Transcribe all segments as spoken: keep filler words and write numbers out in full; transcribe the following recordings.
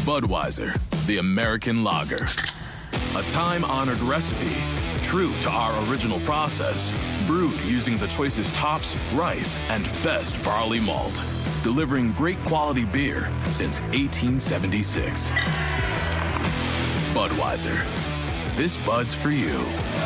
Budweiser, the American lager. A time-honored recipe, true to our original process, brewed using the choicest hops, rice, and best barley malt, delivering great quality beer since eighteen seventy-six. Budweiser. This Bud's for you.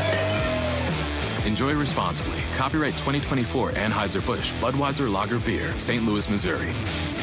Enjoy responsibly. Copyright twenty twenty-four Anheuser-Busch Budweiser Lager Beer, Saint Louis, Missouri.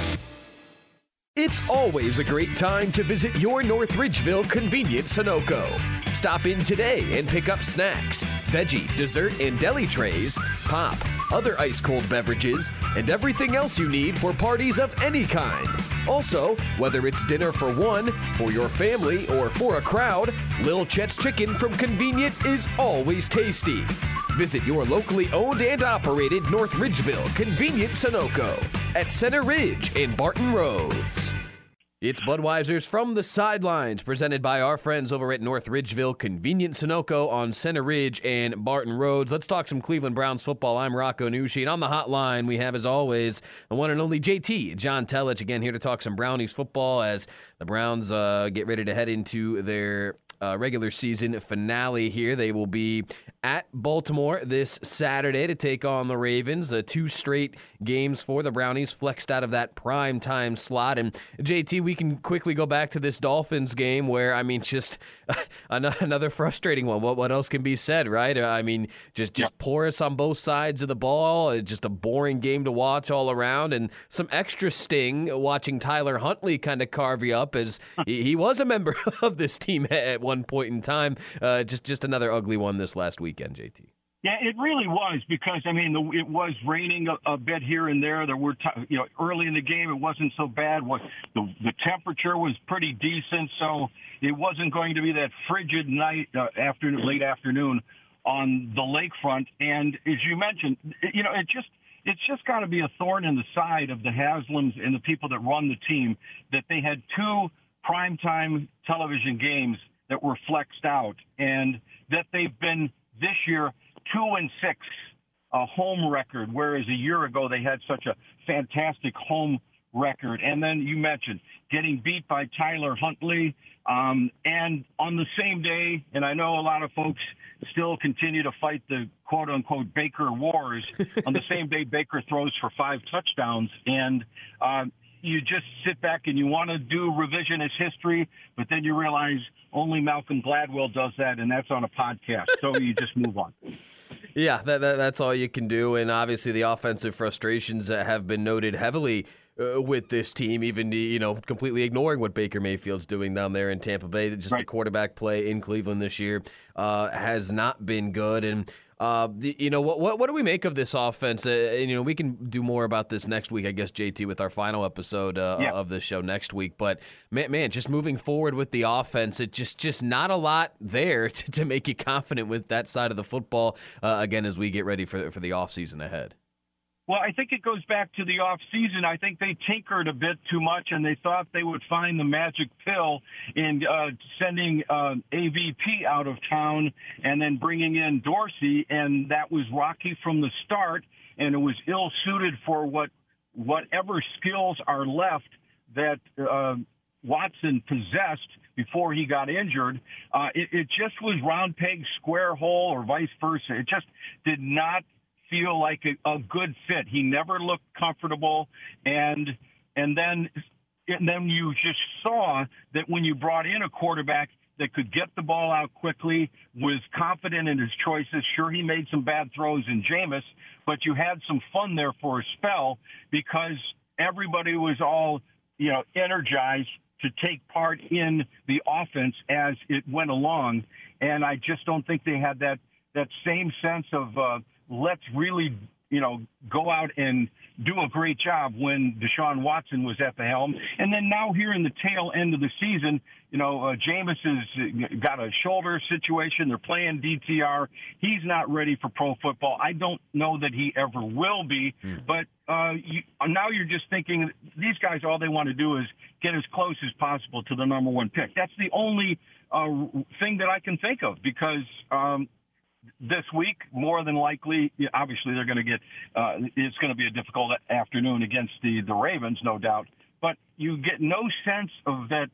It's always a great time to visit your North Ridgeville convenience Sunoco. Stop in today and pick up snacks, veggie, dessert, and deli trays, pop, other ice-cold beverages, and everything else you need for parties of any kind. Also, whether it's dinner for one, for your family, or for a crowd, Lil Chet's Chicken from Convenient is always tasty. Visit your locally owned and operated North Ridgeville Convenient Sunoco at Center Ridge and Barton Roads. It's Budweiser's From the Sidelines, presented by our friends over at North Ridgeville Convenient Sunoco on Center Ridge and Barton Roads. Let's talk some Cleveland Browns football. I'm Rocco Nushi, and on the hotline we have, as always, the one and only J T, John Telich, again here to talk some Brownies football as the Browns uh, get ready to head into their Uh, regular season finale here. They will be at Baltimore this Saturday to take on the Ravens. Uh, two straight games for the Brownies, flexed out of that prime time slot. And J T, we can quickly go back to this Dolphins game where, I mean, just another frustrating one. What what else can be said, right? I mean, just, just yep. porous on both sides of the ball. Just a boring game to watch all around. And some extra sting watching Tyler Huntley kind of carve you up as he, he was a member of this team at one point in time. Uh, just just another ugly one this last weekend, J T. Yeah, it really was because, I mean, the, it was raining a, a bit here and there. There were, t- you know, early in the game, it wasn't so bad. What the, the temperature was pretty decent, so it wasn't going to be that frigid night, uh, afternoon, late afternoon on the lakefront. And as you mentioned, you know, it just it's just got to be a thorn in the side of the Haslams and the people that run the team that they had two primetime television games that were flexed out, and that they've been this year two and six, a home record, whereas a year ago they had such a fantastic home record. And then you mentioned getting beat by Tyler Huntley, um, and on the same day, and I know a lot of folks still continue to fight the quote-unquote Baker wars, on the same day Baker throws for five touchdowns, and uh, you just sit back and you want to do revisionist history, but then you realize only Malcolm Gladwell does that, and that's on a podcast, so you just move on. Yeah, that, that, that's all you can do, and obviously the offensive frustrations that have been noted heavily uh, with this team, even, you know, completely ignoring what Baker Mayfield's doing down there in Tampa Bay. Just right. The quarterback play in Cleveland this year uh, has not been good, and Uh, the, you know, what, what what do we make of this offense? Uh, and, you know, we can do more about this next week, I guess, J T, with our final episode uh, yeah. of this show next week. But, man, man, just moving forward with the offense, it just just not a lot there to, to make you confident with that side of the football, uh, again, as we get ready for, for the offseason ahead. Well, I think it goes back to the off season. I think they tinkered a bit too much, and they thought they would find the magic pill in uh, sending uh, A V P out of town and then bringing in Dorsey, and that was rocky from the start, and it was ill-suited for what whatever skills are left that uh, Watson possessed before he got injured. Uh, it, it just was round peg, square hole, or vice versa. It just did not feel like a, a good fit. He never looked comfortable, and and then and then you just saw that when you brought in a quarterback that could get the ball out quickly, was confident in his choices. Sure, he made some bad throws in Jameis, but you had some fun there for a spell because everybody was all, you know, energized to take part in the offense as it went along. And I just don't think they had that that same sense of uh, let's really, you know, go out and do a great job when Deshaun Watson was at the helm. And then now here in the tail end of the season, you know, uh, Jameis has got a shoulder situation. They're playing D T R. He's not ready for pro football. I don't know that he ever will be. Mm. But uh, you, now you're just thinking these guys, all they want to do is get as close as possible to the number one pick. That's the only uh, thing that I can think of because um, – this week, more than likely, obviously they're going to get, uh, it's going to be a difficult afternoon against the, the Ravens, no doubt. But you get no sense of that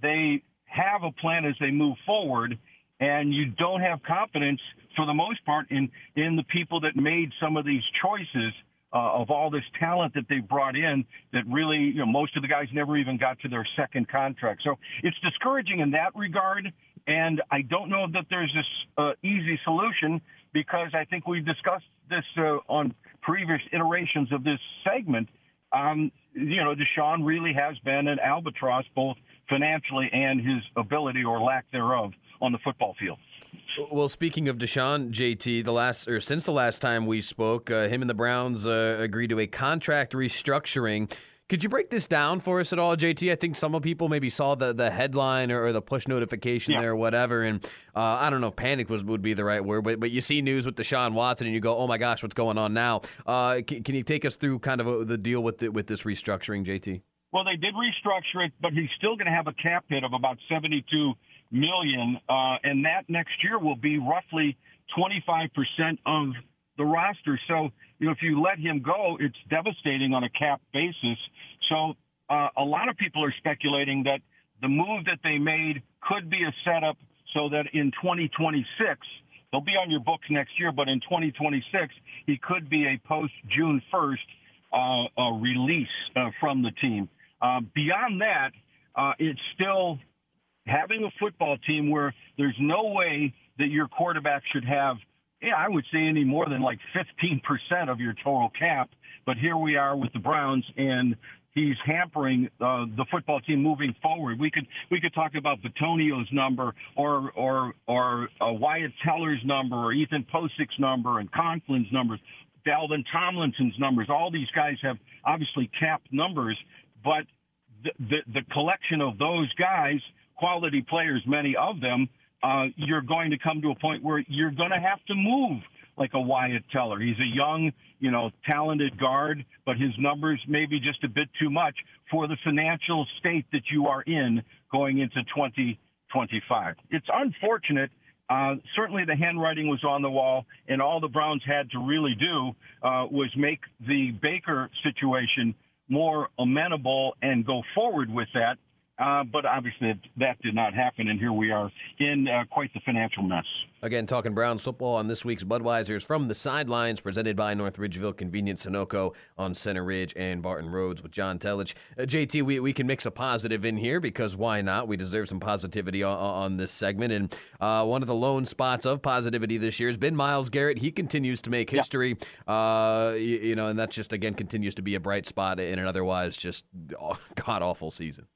they have a plan as they move forward, and you don't have confidence for the most part in, in the people that made some of these choices uh, of all this talent that they brought in that really, you know, most of the guys never even got to their second contract. So it's discouraging in that regard, and I don't know that there's this uh, easy solution, because I think we discussed this uh, on previous iterations of this segment. Um, you know, Deshaun really has been an albatross, both financially and his ability or lack thereof on the football field. Well, speaking of Deshaun, J T, the last or since the last time we spoke, uh, him and the Browns uh, agreed to a contract restructuring. Could you break this down for us at all, J T? I think some people maybe saw the, the headline or, or the push notification yeah. there or whatever, and uh, I don't know if panic was would be the right word, but but you see news with Deshaun Watson and you go, oh my gosh, what's going on now? Uh, can, can you take us through kind of a, the deal with the, with this restructuring, J T? Well, they did restructure it, but he's still going to have a cap hit of about seventy-two million dollars, uh, and that next year will be roughly twenty-five percent of the roster. So, you know, if you let him go, it's devastating on a cap basis. So uh, a lot of people are speculating that the move that they made could be a setup so that in twenty twenty-six, they'll be on your books next year, but in twenty twenty-six, he could be a post-June first uh, uh, release uh, from the team. Uh, beyond that, uh, it's still having a football team where there's no way that your quarterback should have, yeah, I would say any more than like fifteen percent of your total cap. But here we are with the Browns, and he's hampering uh, the football team moving forward. We could we could talk about Bitonio's number or or or uh, Wyatt Teller's number or Ethan Posick's number and Conklin's numbers, Dalvin Tomlinson's numbers. All these guys have obviously capped numbers, but the, the, the collection of those guys, quality players, many of them, uh, you're going to come to a point where you're going to have to move like a Wyatt Teller. He's a young, you know, talented guard, but his numbers may be just a bit too much for the financial state that you are in going into twenty twenty-five. It's unfortunate. Uh, certainly the handwriting was on the wall, and all the Browns had to really do uh, was make the Baker situation more amenable and go forward with that. Uh, but obviously that did not happen, and here we are in uh, quite the financial mess. Again, talking Browns football on this week's Budweiser's From the Sidelines, presented by North Ridgeville Convenience Sunoco on Center Ridge and Barton Roads with John Telich. Uh, J T, we, we can mix a positive in here because why not? We deserve some positivity on, on this segment. And uh, one of the lone spots of positivity this year has been Myles Garrett. He continues to make history, yeah. uh, you, you know, and that just, again, continues to be a bright spot in an otherwise just god-awful season.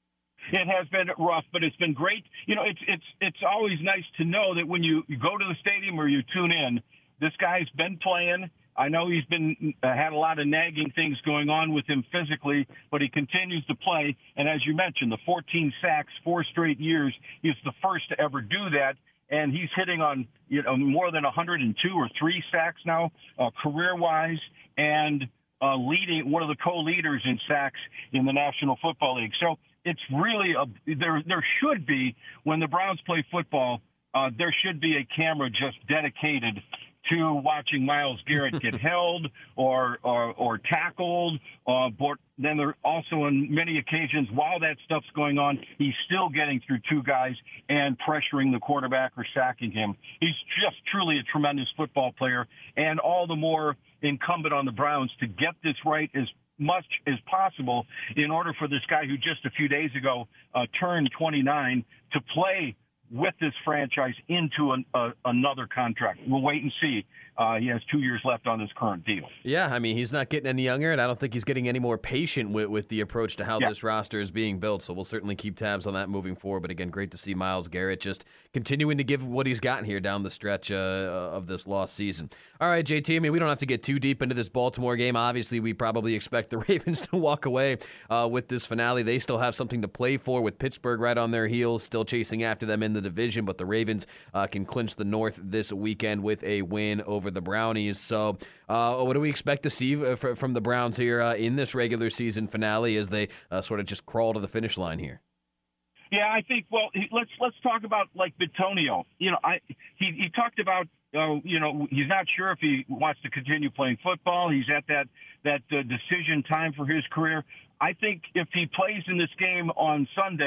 It has been rough, but it's been great. You know, it's it's it's always nice to know that when you, you go to the stadium or you tune in, this guy's been playing. I know he's been uh, had a lot of nagging things going on with him physically, but he continues to play. And as you mentioned, the fourteen sacks, four straight years, he's the first to ever do that. And he's hitting on, you know, more than one hundred two or three sacks now, uh, career-wise, and uh, leading one of the co-leaders in sacks in the National Football League. So it's really a there. There should be, when the Browns play football, uh, there should be a camera just dedicated to watching Myles Garrett get held or or, or tackled. Uh, but then there also, on many occasions, while that stuff's going on, he's still getting through two guys and pressuring the quarterback or sacking him. He's just truly a tremendous football player, and all the more incumbent on the Browns to get this right as much as possible in order for this guy who just a few days ago uh, turned twenty-nine to play with this franchise into an, uh, another contract. We'll wait and see. Uh, he has two years left on his current deal. Yeah, I mean, he's not getting any younger, and I don't think he's getting any more patient with, with the approach to how yeah. this roster is being built, so we'll certainly keep tabs on that moving forward. But again, great to see Myles Garrett just continuing to give what he's gotten here down the stretch uh, of this lost season. All right, J T, I mean, we don't have to get too deep into this Baltimore game. Obviously, we probably expect the Ravens to walk away uh, with this finale. They still have something to play for with Pittsburgh right on their heels, still chasing after them in the division, but the Ravens uh, can clinch the North this weekend with a win over the Brownies. So uh, what do we expect to see from the Browns here uh, in this regular season finale as they uh, sort of just crawl to the finish line here? Yeah, I think, well, let's let's talk about, like, Bitonio. You know, I he, he talked about, uh, you know, he's not sure if he wants to continue playing football. He's at that, that uh, decision time for his career. I think if he plays in this game on Sunday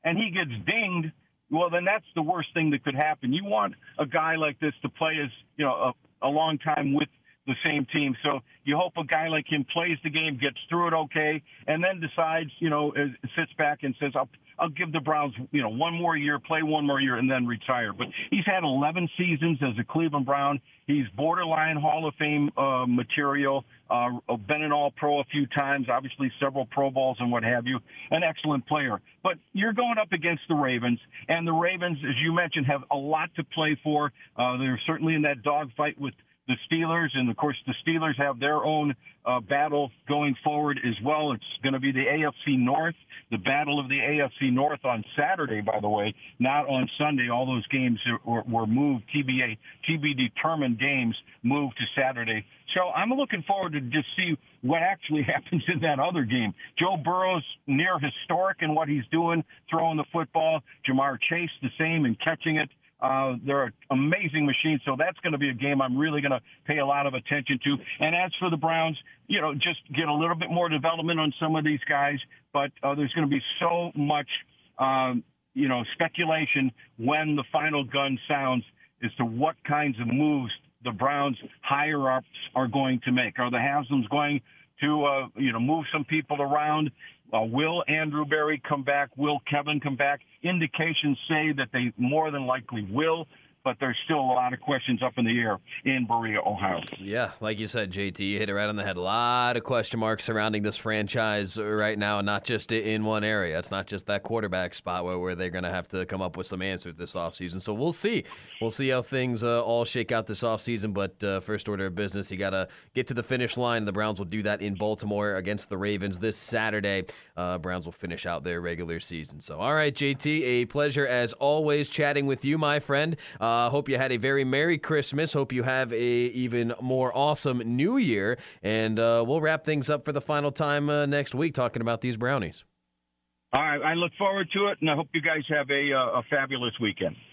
and he gets dinged, well, then that's the worst thing that could happen. You want a guy like this to play as, you know, a, a long time with the same team. So you hope a guy like him plays the game, gets through it okay, and then decides, you know, sits back and says, I'll, I'll give the Browns, you know, one more year, play one more year, and then retire. But he's had eleven seasons as a Cleveland Brown. He's borderline Hall of Fame uh, material, uh, been an All-Pro a few times, obviously several Pro Bowls and what have you, an excellent player. But you're going up against the Ravens, and the Ravens, as you mentioned, have a lot to play for. Uh, they're certainly in that dogfight with the Steelers, and of course the Steelers have their own uh, battle going forward as well. It's going to be the A F C North, the battle of the A F C North on Saturday, by the way, not on Sunday. All those games were, were moved, T B A, T B determined games moved to Saturday. So I'm looking forward to just see what actually happens in that other game. Joe Burrow's near historic in what he's doing, throwing the football. Jamar Chase the same and catching it. Uh, they're amazing machines, so that's going to be a game I'm really going to pay a lot of attention to. And as for the Browns, you know, just get a little bit more development on some of these guys, but uh, there's going to be so much, um, you know, speculation when the final gun sounds as to what kinds of moves the Browns higher-ups are going to make. Are the Haslam's going to, uh, you know, move some people around? Uh, will Andrew Berry come back? Will Kevin come back? Indications say that they more than likely will, but there's still a lot of questions up in the air in Berea, Ohio. Yeah, like you said, J T, you hit it right on the head. A lot of question marks surrounding this franchise right now, and not just in one area. It's not just that quarterback spot where, where they're going to have to come up with some answers this offseason. So we'll see. We'll see how things uh, all shake out this offseason, but uh, first order of business, you got to get to the finish line. The Browns will do that in Baltimore against the Ravens this Saturday. Uh, Browns will finish out their regular season. So, all right, J T, a pleasure as always chatting with you, my friend. Uh, Uh, hope you had a very Merry Christmas. Hope you have a even more awesome New Year. And uh, we'll wrap things up for the final time uh, next week talking about these Brownies. All right. I look forward to it, and I hope you guys have a, uh, a fabulous weekend.